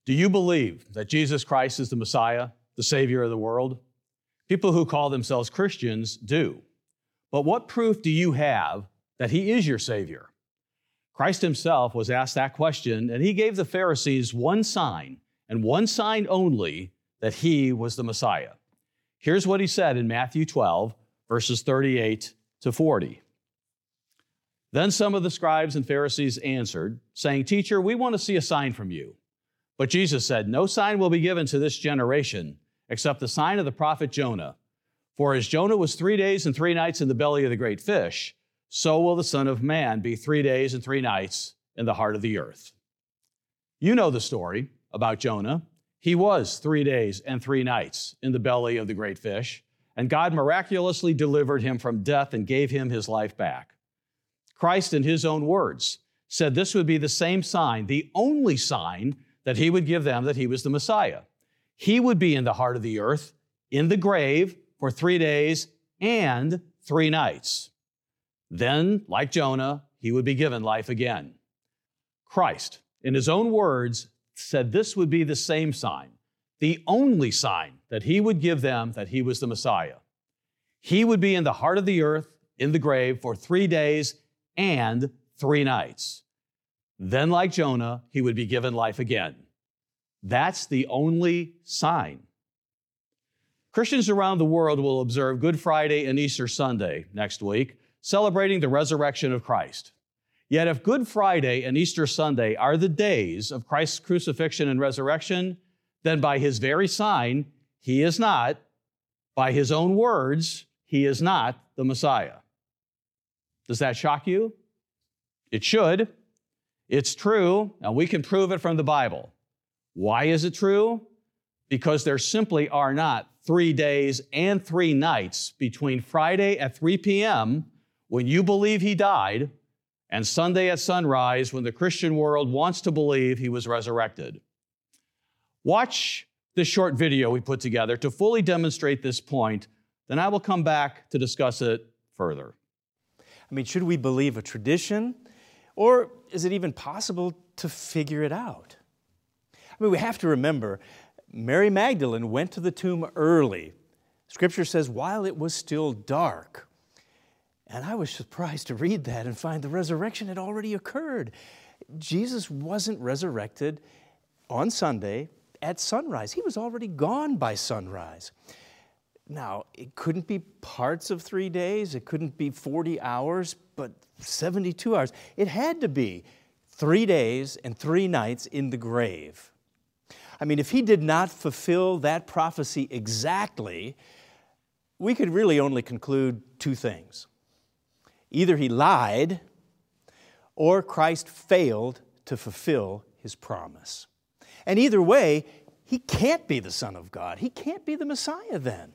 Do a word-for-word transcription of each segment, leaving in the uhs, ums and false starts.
Do you believe that Jesus Christ is the Messiah, the Savior of the world? People who call themselves Christians do. But what proof do you have that He is your Savior? Christ Himself was asked that question, and He gave the Pharisees one sign, and one sign only, that He was the Messiah. Here's what He said in Matthew twelve, verses thirty-eight to forty. Then some of the scribes and Pharisees answered, saying, "Teacher, we want to see a sign from you." But Jesus said, "No sign will be given to this generation except the sign of the prophet Jonah. For as Jonah was three days and three nights in the belly of the great fish, so will the Son of Man be three days and three nights in the heart of the earth." You know the story about Jonah. He was three days and three nights in the belly of the great fish, and God miraculously delivered him from death and gave him his life back. Christ, in His own words, said this would be the same sign, the only sign that He would give them that He was the Messiah. He would be in the heart of the earth, in the grave, for three days and three nights. Then, like Jonah, He would be given life again. Christ, in His own words, said this would be the same sign, the only sign that He would give them that He was the Messiah. He would be in the heart of the earth, in the grave, for three days and three nights. Then, like Jonah, He would be given life again. That's the only sign. Christians around the world will observe Good Friday and Easter Sunday next week, celebrating the resurrection of Christ. Yet if Good Friday and Easter Sunday are the days of Christ's crucifixion and resurrection, then by His very sign, He is not, by His own words, He is not the Messiah. Does that shock you? It should. It's true, and we can prove it from the Bible. Why is it true? Because there simply are not three days and three nights between Friday at three p.m., when you believe He died, and Sunday at sunrise, when the Christian world wants to believe He was resurrected. Watch this short video we put together to fully demonstrate this point, then I will come back to discuss it further. I mean, should we believe a tradition, or is it even possible to figure it out? I mean, we have to remember, Mary Magdalene went to the tomb early. Scripture says, while it was still dark. And I was surprised to read that and find the resurrection had already occurred. Jesus wasn't resurrected on Sunday at sunrise. He was already gone by sunrise. Now, it couldn't be parts of three days. It couldn't be forty hours, but seventy-two hours. It had to be three days and three nights in the grave. I mean, if He did not fulfill that prophecy exactly, we could really only conclude two things. Either He lied, or Christ failed to fulfill His promise. And either way, He can't be the Son of God. He can't be the Messiah then.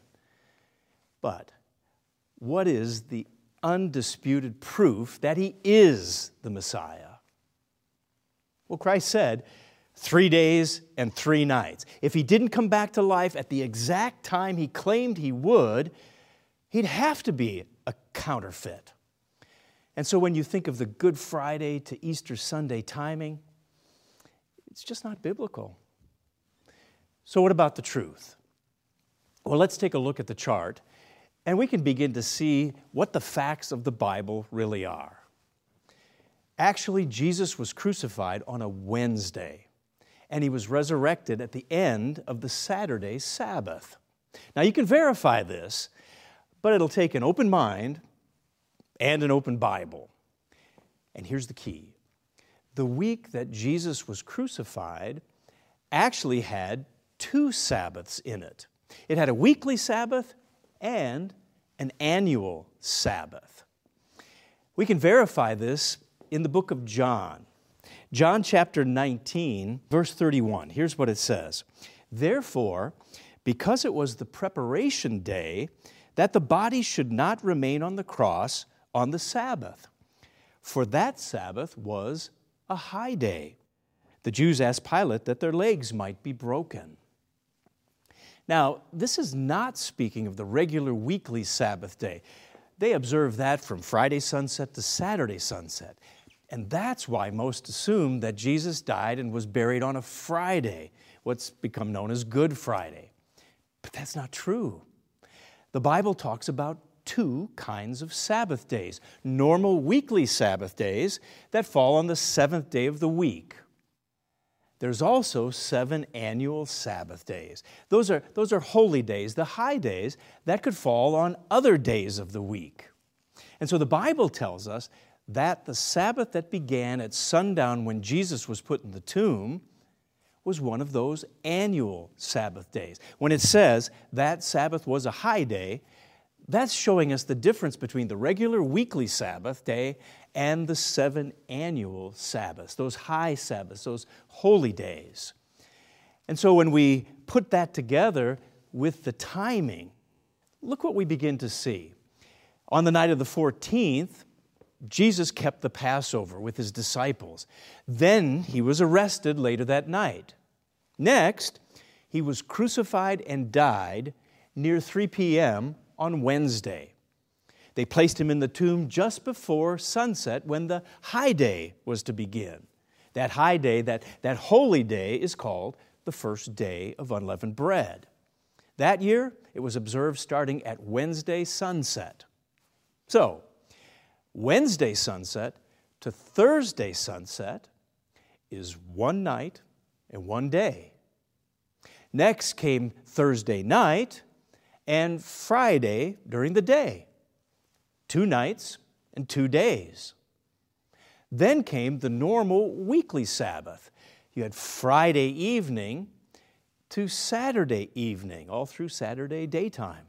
But what is the undisputed proof that He is the Messiah? Well, Christ said, three days and three nights. If He didn't come back to life at the exact time He claimed He would, He'd have to be a counterfeit. And so when you think of the Good Friday to Easter Sunday timing, it's just not biblical. So what about the truth? Well, let's take a look at the chart, and we can begin to see what the facts of the Bible really are. Actually, Jesus was crucified on a Wednesday, and He was resurrected at the end of the Saturday Sabbath. Now, you can verify this, but it'll take an open mind and an open Bible. And here's the key. The week that Jesus was crucified actually had two Sabbaths in it. It had a weekly Sabbath and an annual Sabbath. We can verify this in the book of John. John chapter nineteen, verse thirty-one. Here's what it says. Therefore, because it was the preparation day, that the body should not remain on the cross on the Sabbath. For that Sabbath was a high day. The Jews asked Pilate that their legs might be broken. Now, this is not speaking of the regular weekly Sabbath day. They observe that from Friday sunset to Saturday sunset. And that's why most assume that Jesus died and was buried on a Friday, what's become known as Good Friday. But that's not true. The Bible talks about two kinds of Sabbath days. Normal weekly Sabbath days that fall on the seventh day of the week. There's also seven annual Sabbath days. Those are, those are holy days, the high days, that could fall on other days of the week. And so the Bible tells us that the Sabbath that began at sundown when Jesus was put in the tomb was one of those annual Sabbath days. When it says that Sabbath was a high day, that's showing us the difference between the regular weekly Sabbath day and the seven annual Sabbaths, those high Sabbaths, those holy days. And so when we put that together with the timing, look what we begin to see. On the night of the fourteenth, Jesus kept the Passover with His disciples. Then He was arrested later that night. Next, He was crucified and died near three p.m. on Wednesday. They placed Him in the tomb just before sunset when the high day was to begin. That high day, that, that holy day, is called the first day of unleavened bread. That year, it was observed starting at Wednesday sunset. So, Wednesday sunset to Thursday sunset is one night and one day. Next came Thursday night and Friday during the day. Two nights and two days. Then came the normal weekly Sabbath. You had Friday evening to Saturday evening, all through Saturday daytime.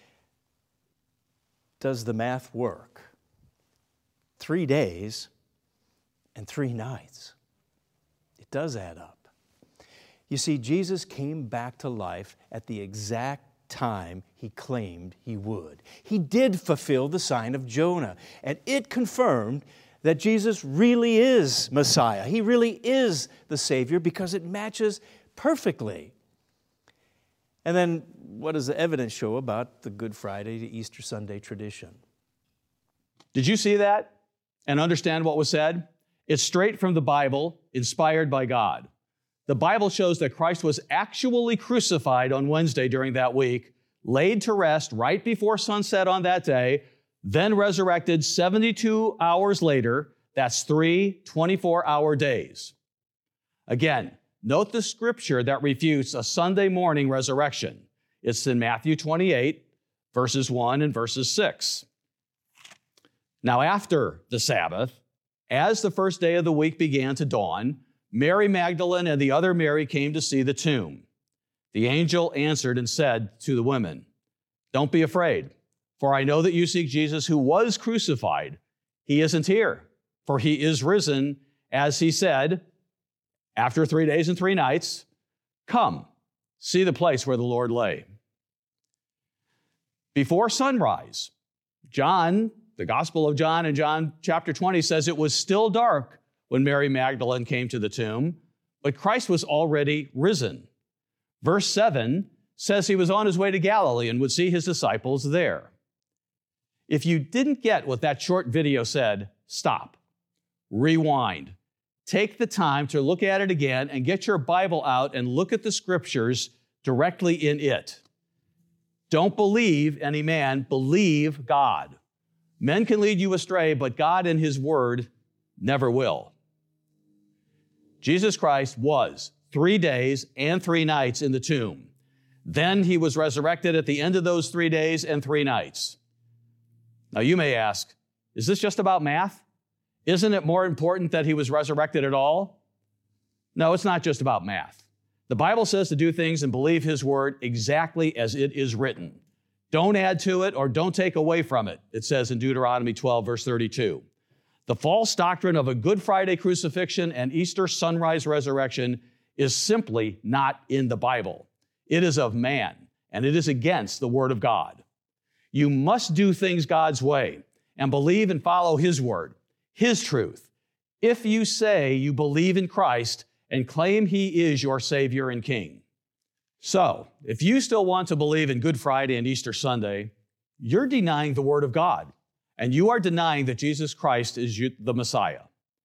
Does the math work? Three days and three nights. It does add up. You see, Jesus came back to life at the exact time He claimed He would. He did fulfill the sign of Jonah, and it confirmed that Jesus really is Messiah. He really is the Savior because it matches perfectly. And then what does the evidence show about the Good Friday to Easter Sunday tradition? Did you see that and understand what was said? It's straight from the Bible, inspired by God. The Bible shows that Christ was actually crucified on Wednesday during that week, laid to rest right before sunset on that day, then resurrected seventy-two hours later. That's three twenty-four-hour days. Again, note the scripture that refutes a Sunday morning resurrection. It's in Matthew twenty-eight, verses one and verses six. Now, after the Sabbath, as the first day of the week began to dawn, Mary Magdalene and the other Mary came to see the tomb. The angel answered and said to the women, "Don't be afraid, for I know that you seek Jesus who was crucified. He isn't here, for He is risen, as He said, after three days and three nights. Come, see the place where the Lord lay." Before sunrise, John, the Gospel of John in John chapter twenty says it was still dark when Mary Magdalene came to the tomb, but Christ was already risen. Verse seven says He was on His way to Galilee and would see His disciples there. If you didn't get what that short video said, stop, rewind, take the time to look at it again and get your Bible out and look at the scriptures directly in it. Don't believe any man, believe God. Men can lead you astray, but God and His Word never will. Jesus Christ was three days and three nights in the tomb. Then He was resurrected at the end of those three days and three nights. Now you may ask, is this just about math? Isn't it more important that He was resurrected at all? No, it's not just about math. The Bible says to do things and believe His Word exactly as it is written. Don't add to it or don't take away from it, it says in Deuteronomy twelve, verse thirty-two. The false doctrine of a Good Friday crucifixion and Easter sunrise resurrection is simply not in the Bible. It is of man, and it is against the Word of God. You must do things God's way and believe and follow His Word, His truth. If you say you believe in Christ and claim He is your Savior and King. So, if you still want to believe in Good Friday and Easter Sunday, you're denying the Word of God, and you are denying that Jesus Christ is the Messiah.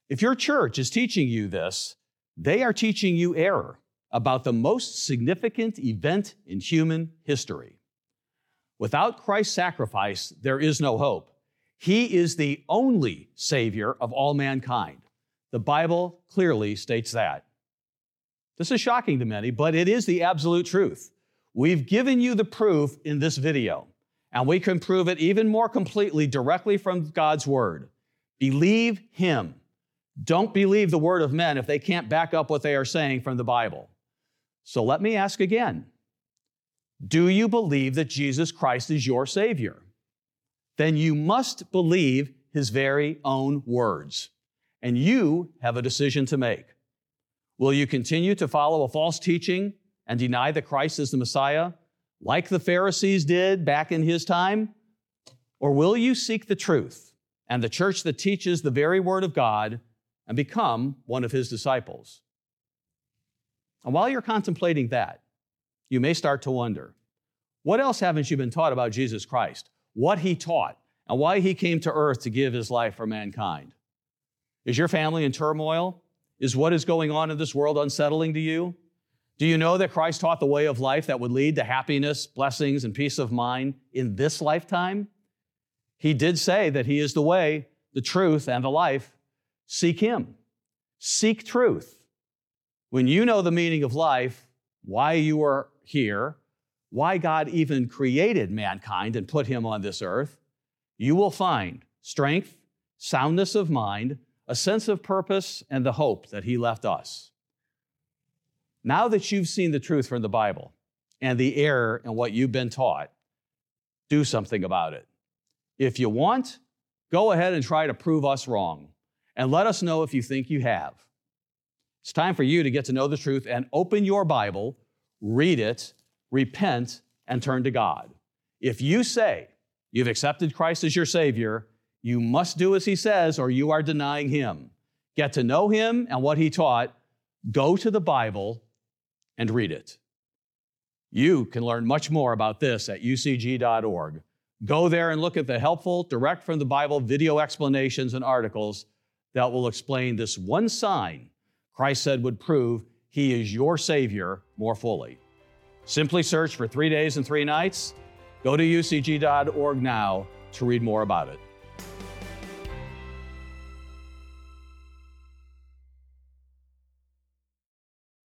If your church is teaching you this, they are teaching you error about the most significant event in human history. Without Christ's sacrifice, there is no hope. He is the only Savior of all mankind. The Bible clearly states that. This is shocking to many, but it is the absolute truth. We've given you the proof in this video, and we can prove it even more completely directly from God's Word. Believe Him. Don't believe the word of men if they can't back up what they are saying from the Bible. So let me ask again. Do you believe that Jesus Christ is your Savior? Then you must believe His very own words. And you have a decision to make. Will you continue to follow a false teaching and deny that Christ is the Messiah, like the Pharisees did back in His time? Or will you seek the truth and the church that teaches the very Word of God and become one of His disciples? And while you're contemplating that, you may start to wonder, what else haven't you been taught about Jesus Christ? What He taught and why He came to earth to give His life for mankind? Is your family in turmoil? Is what is going on in this world unsettling to you? Do you know that Christ taught the way of life that would lead to happiness, blessings, and peace of mind in this lifetime? He did say that He is the way, the truth, and the life. Seek Him. Seek truth. When you know the meaning of life, why you are here, why God even created mankind and put him on this earth, you will find strength, soundness of mind, a sense of purpose, and the hope that He left us. Now that you've seen the truth from the Bible and the error in what you've been taught, do something about it. If you want, go ahead and try to prove us wrong, and let us know if you think you have. It's time for you to get to know the truth and open your Bible, read it, repent, and turn to God. If you say you've accepted Christ as your Savior, you must do as He says or you are denying Him. Get to know Him and what He taught. Go to the Bible and read it. You can learn much more about this at U C G dot org. Go there and look at the helpful, direct from the Bible video explanations and articles that will explain this one sign Christ said would prove He is your Savior more fully. Simply search for Three Days and Three Nights. Go to U C G dot org now to read more about it.